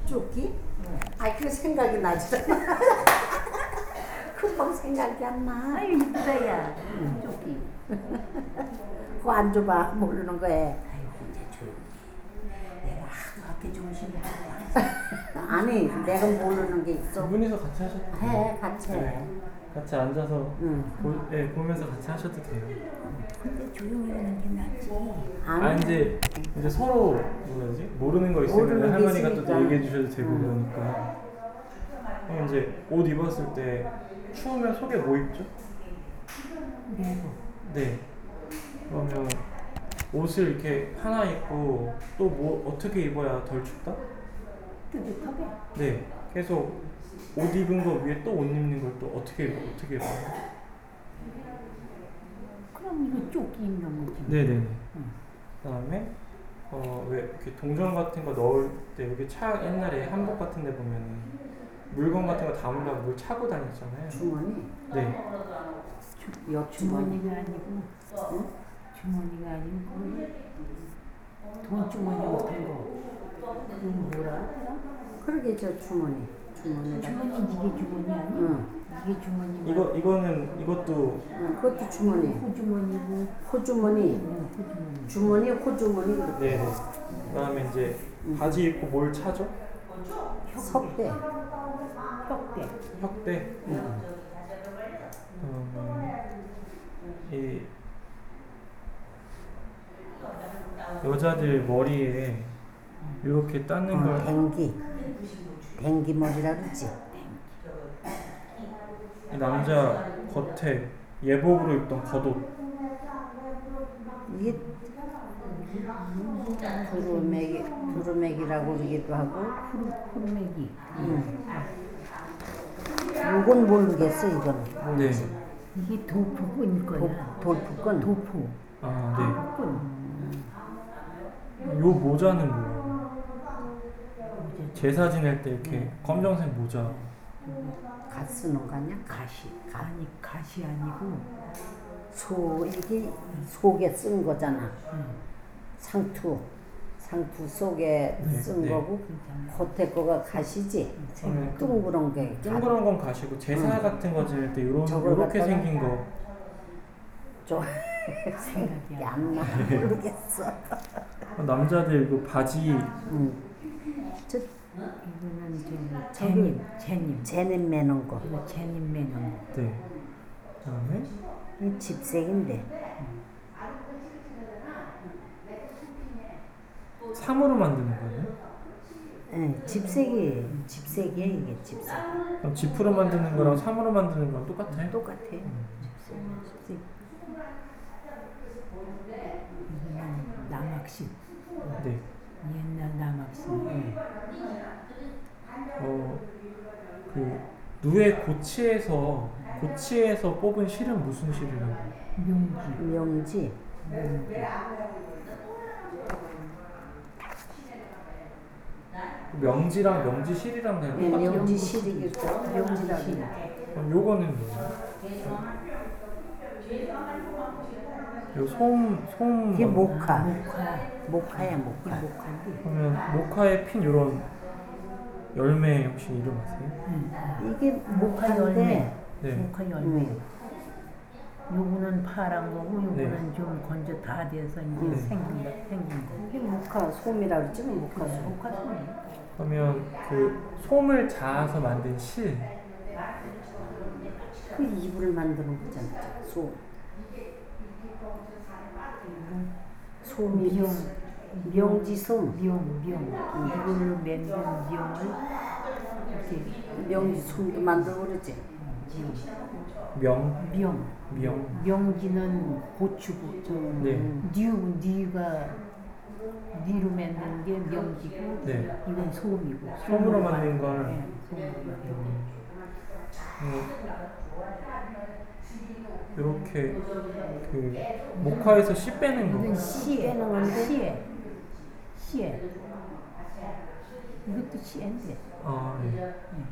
조끼? 아이 그 생각이 나지. 금방 생각이 안 나. 아유 이쁘다 야. 조끼. 그거 안 줘봐 모르는 거에. 아유 이제 조용히. 내가 하도 앞에 정신이 하고 아니 내가 모르는 게 있어. 두 분이서 같이 하셔도 돼요. 해 같이 해. 네. 같이 앉아서 응. 보면서 같이 하셔도 돼요. 근데 조용히 하는 게 낫지. 아니 이제 서로 뭐지 모르는 거 있으면 모르는 게 할머니가 또 있으니까. 얘기해 주셔도 되고 그러니까. 그럼 이제 옷 입었을 때 추우면 속에 뭐 입죠? 네. 그러면 옷을 이렇게 하나 입고 또 뭐 어떻게 입어야 덜 춥다? 뜨뜻하게. 네. 계속 옷 입은 거 위에 또 옷 입는 걸 또 어떻게 입어요? 그럼 이거 조끼 입는 거지. 네네네. 그다음에 왜 이렇게 동전 같은 거 넣을 때 여기 옛날에 한복 같은 데 보면은 물건 같은 거 담으려고 뭘 차고 다녔잖아요. 주머니? 네. 주머니가 아니고, 응? 주머니가 아니고 돈 주머니 같은 거. 그건 뭐라? 그러게 저 주머니. 주머니 이게 주머니 아니야? 응. 이게 주머니. 이것도 응, 그것도 주머니. 호주머니고. 호주머니. 주머니, 호주머니. 네. 그다음에 이제 바지 입고 뭘 차죠? 석대. 혁대. 이 여자들 머리에 이렇게 따는 걸 댕기 머리라 그러지. 남자 겉에 예복으로 입던 겉옷 이게 두루맥이라고 그러기도 하고. 후루맥이. 이건 모르겠어 이건. 네. 이게 도포근일 거야. 돌프건. 도포. 아, 근 네. 요 모자는 뭐예요? 제사 지낼 때 이렇게 검정색 모자. 갓 쓰는 거 아니야? 가시 아니고 이게 속에 쓴 거잖아. 상투 속에 쓴 네. 거고 겉에 거가 가시지. 둥그런 게. 둥그런 건 가시고 제사 같은 거 지낼 때 요렇게 생긴 거. 생각이 안 나. 모르겠어. 남자들 이거 바지. 이거는 제님 매는 거. 이거 제님 매는 거. 네. 그다음에 이 집색인데. 삼으로 만드는 거예요? 네, 집색이야 이게 집색. 그럼 지프로 만드는 거랑 삼으로 만드는 거랑 똑같아요? 똑같아. 이거는 남학식. 네. 옛날 남학식. 그 누에 고치에서 뽑은 실은 무슨 실이라고? 명지. 명지랑 명지실이랑 그냥 똑같아요? 명지실이겠죠. 명지라고. 그럼 요거는 뭐예요? 요 솜 이게 모카야 이게 모카. 목한데. 그러면 모카에 핀 요런 열매 혹시 이름 아세요? 이게 모카인데. 네. 모카 열매. 요거는 파란 거고 요거는 네. 좀 건조 다 돼서 이제 생긴 거. 이게 모카 솜이라 그러지 모카 솜. 모카 솜이. 그러면 그 솜을 자아서 만든 실. 그 이불을 만드는 거잖아. 솜이 명지솜. 이걸로 만든 명을 이렇게 명지솜도 만들고 그러지. 명지는 고추고 네. 니로 만든 게 명지고 네. 이건 솜이고 솜으로 만든 걸. 네, 솜으로 만든 거. 이렇게 그 모카에서 씨 빼는 거. 이건 씨에 이것도 씨인데. 아, 네.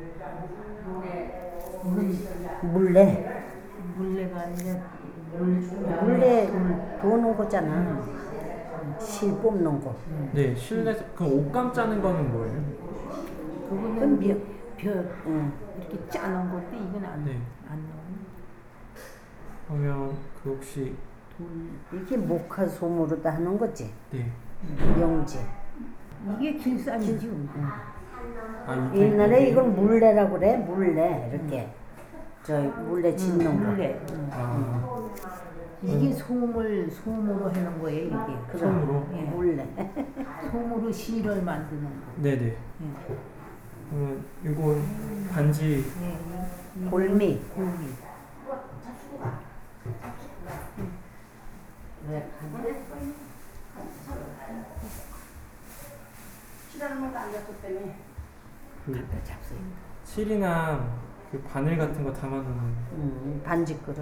물레가 아니라 물레 도는 거잖아. 실 뽑는 거. 네, 실내에서 그럼 옷감 짜는 거는 뭐예요? 그거는 미- 벼 응. 이렇게 짜놓은 건데 이건 안 네. 넣어. 그러면 그 혹시 이게 목화 솜으로다 하는 거지. 네. 영지. 이게 길쌈이지. 아 이게 옛날에 이걸 물레라고 그래. 물레 이렇게. 저 물레 짓는 거. 물레. 아 이게 솜으로 해놓은 거예요 이게. 손으로. 예. 물레. 솜으로 실을 만드는 거. 네네. 예. 그러면 이건 반지 예. 골미. 골미. 왜 간대? 그 잡수요. 실이나 그 바늘 같은 거 담아놓는. 반지 그릇.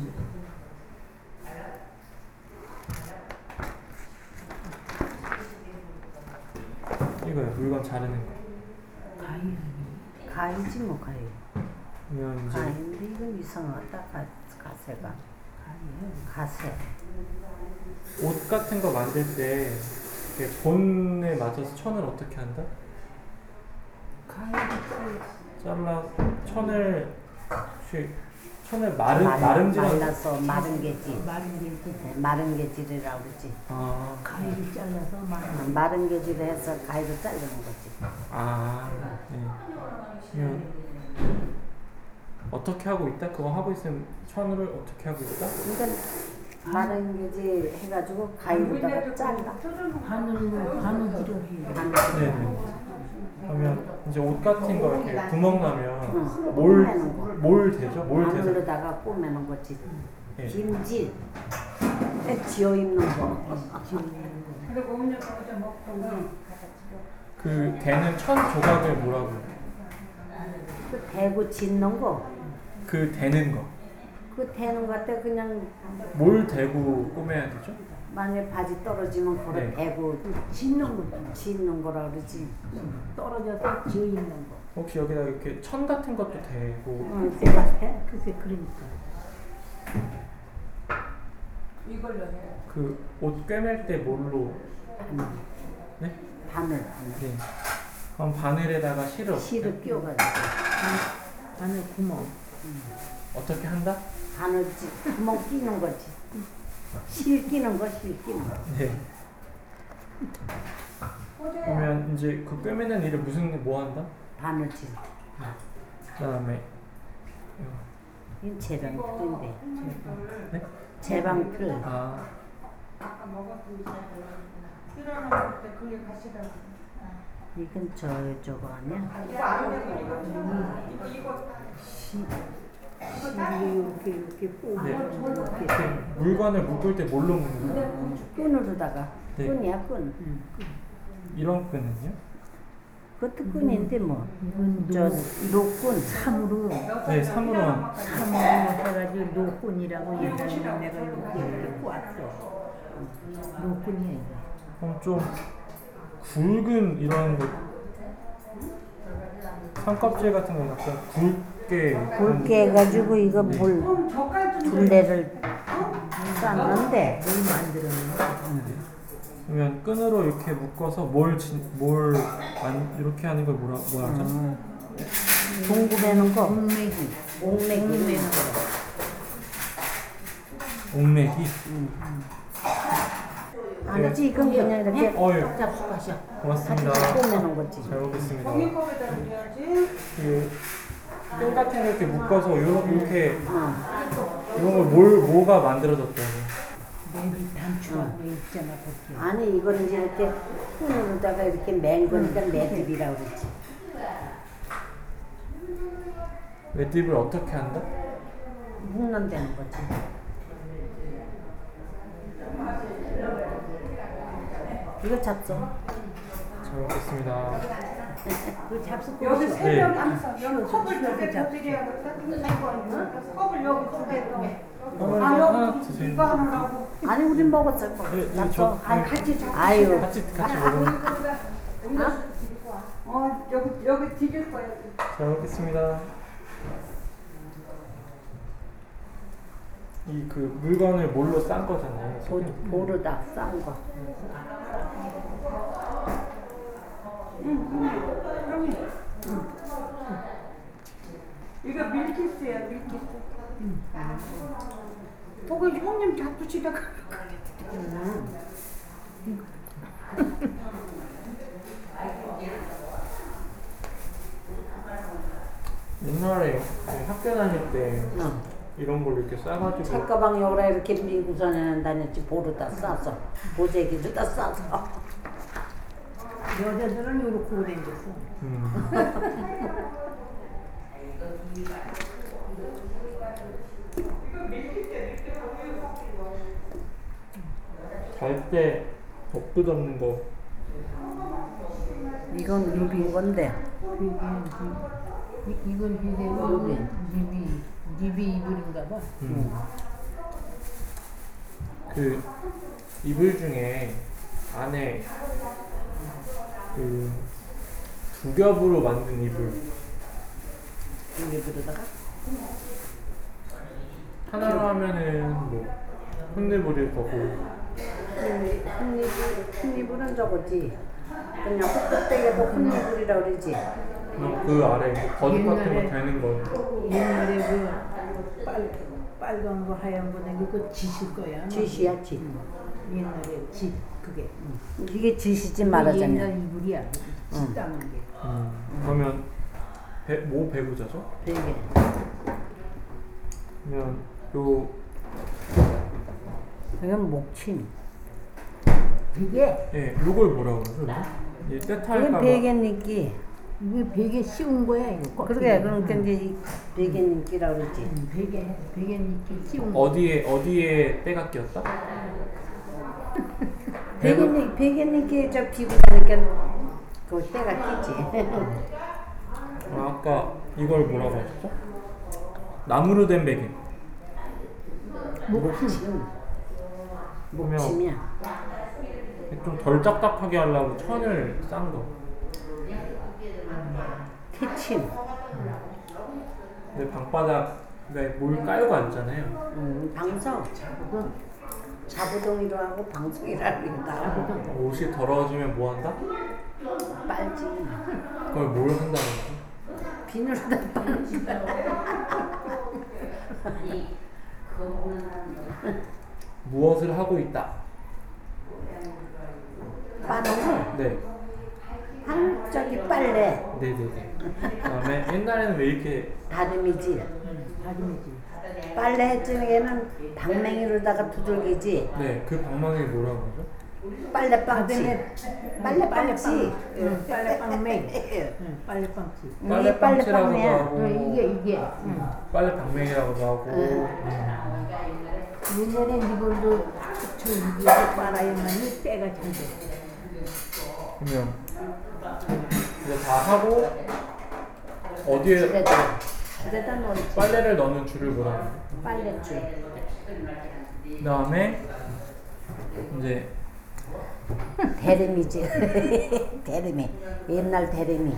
이거요. 물건 자르는 거. 가위. 가위지 뭐 가위. 그러면 이제 가위인데 이건 이상하다. 가세가. 가세. 옷 같은 거 만들 때 이렇게 본에 맞춰서 천을 어떻게 한다? 잘라 천을 말라서 마른 게지. 마른 게지. 네, 마른 게질이라고 그러지. 아, 가위를 잘라서 마른. 마른 게질 해서 가위로 자르는 거지. 네. 그러면 어떻게 하고 있다? 그거 하고 있으면 천을 어떻게 하고 있다? 그러니까 마른 게질 해가지고 가위로다가 잘라. 바늘질을 해요. 네네. 그러면 이제 옷 같은 거 이렇게 구멍 나면 꼬매는 거. 뭘 되죠? 뭘 대서? 바늘로다가 꼬매는 거지. 예. 김질. 지어 입는 거. 그 대는 천 조각을 뭐라고? 그 대고 짓는 거. 그 대는 거. 그 대는 거 같아 그냥 뭘 대고 꾸며야 되죠? 만약에 바지 떨어지면 그걸 네. 대고 짓는 거죠. 짓는 거라 그러지. 떨어져서 지어 있는 거. 혹시 여기다 이렇게 천 같은 것도 대고 응, 대답해. 글쎄 그러니까. 그 옷 꿰맬 때 뭘로? 바늘. 네? 바늘. 네. 그럼 바늘에다가 실을 실을 끼워가지고 바늘 구멍. 어떻게 한다? 바늘 구멍 끼는 거지. 실 끼는 거, 실 끼는 거. 네. 그러면 이제 그 꿰매는 일을 뭐 한다? 바늘 질. 그다음에 이건 제방틀인데. 네? 제방틀. 아 이건 저거 아니야? 이렇게 뽑고 네. 이렇게. 물건을 묶을 때 뭘로 묶는다? 끈으로다가. 네. 끈이야, 끈. 이런 끈은요? 그것도 끈인데 뭐. 이건 저 노끈. 삼으로 네, 삼으로 한. 해가지고 노끈이라고 옛날에 내가 이렇게 꼬았어. 노끈이야. 그럼 좀 굵은 이런 거 삼껍질 같은 거 약간 굵게 해가지고 이거 물 둘레를 쌌는데 뭘 만들었는데. 그러면 끈으로 이렇게 묶어서 이렇게 하는 걸 뭐라 하죠? 동구매는 거. 옥매기. 옥매기. 옥매기. 아니지 이건 그냥 이렇게 어유. 잡수가시야. 고맙습니다. 꼬매는 거지. 잘 먹겠습니다. 끈 같은 거 이렇게 묶어서 이렇게 이런 걸 뭐가 만들어졌다고? 매일 단추가 있잖아 그렇게. 아니 이거는 이제 이렇게 끈으로다가 이렇게 맨 거니까 매듭이라고 그러지. 매듭을 어떻게 한다? 묶는다는 거지. 이거 잡숴. 잘 먹겠습니다. 그 잡수 여기 네. 세 명이 앉아서 컵을 두개 드려야겠다. 컵을 여기 두개 하나 드세요. 이거 하느라고. 아니 우린 먹었어. 네, 잡숴. 저- 같이 줘. 아유. 같이 먹으면 여기 드릴 거야. 잘 먹겠습니다. 이 그 물건을 뭘로 싼 거잖아요. 보르다 싼 거. 이거 밀키스야, 밀키스. 보고 형님 잡수시다가 옛날에 학교 다닐 때 어. 이런 걸 이렇게 싸가지고 책가방 여기다 이렇게 밀고서는 다녔지. 보루다 싸서 보재기로다 싸서. 여자들은 요렇게 다녔어. 잘 때 엎드 덮는 거 이건 비빈 건데. 이건 비대고 니비 이불인가 봐. 그 이불 중에 안에 그 두 겹으로 만든 이불 이게 그러다가 하나로 하면은 뭐 흔들버릴 거고 흙이불은 저거지. 그냥 헛되게도 흙이불이라 그러지. 그냥 그 아래 버드 같은 거 옛날에- 되는 거 옛날에 그 빨간 거 하얀 거 내고 그거 지실 거야. 쥐시야 쥐. 옛날에 지 그게. 이게 쥐시지 옛날 말하자면. 이불이야. 지 따는 게. 그러면 뭐 배부자죠? 되게. 그러면 요 이건 목침. 베개. 예, 요걸 뭐라고 그러죠? 이 이건 때탈까봐 베갯니끼. 이게 베개 씌운 거야 이거. 그러게 그러니까 이제 이 베갯니끼라 그러지. 베개 이렇게 씌운 거. 어디에 때가 끼었다? 베갯니끼 저 비고 다니까 그 때가 끼지. 아까 이걸 뭐라고 하셨죠? 나무로 된 베개. 목침. 목침이야. 좀 덜 딱딱하게 하려고 천을 싼 거. 태침. 근데 방바닥에 뭘 깔고 앉잖아요. 방석. 자부동이로 하고 방석이라는 다. 옷이 더러워지면 뭐 한다? 빨지. 그걸 뭘 한다는 거지? 비누로다 빨지. 무엇을 하고 있다? 빠는 네. 저기 빨래. 네네네. 그다음에 옛날에는 왜 이렇게 다듬이지. 다듬이지. 빨래 해주기에는 방맹이로다가 두들기지. 네, 그 방망이 뭐라고 하죠? 빨래빵치. 빨래빵치. 빨래빵맹. 빨래빵치. 빨래빵치라고도 빨래빵이야. 하고 이게. 빨래방맹이라고도 하고 옛날에 이걸로 저 이거 빨아야만이 때가 잘 돼. 그러면 이제 다 하고 어디에 줄에다 넣지. 빨래를 넣는 줄을 뭐라고 하죠? 빨래줄. 그 다음에 이제 대림이지. 대림이. 옛날 대림이.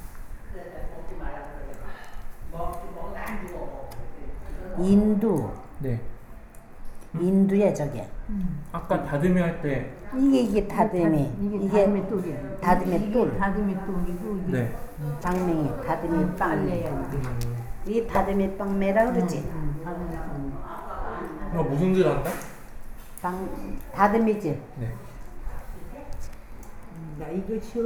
인두. 네. 인두야 저게. 아까 다듬이 할 때 이게 다듬이. 이게 다듬이 똘이야. 다듬이 똘. 다듬이 똘이고 이게 네. 방맹이. 다듬이 빵. 빨래야 이게. 이 다듬이 빵매라 그러지. 다듬이 빵. 이거 무슨 줄 안다? 다듬이지. 네. 나 이거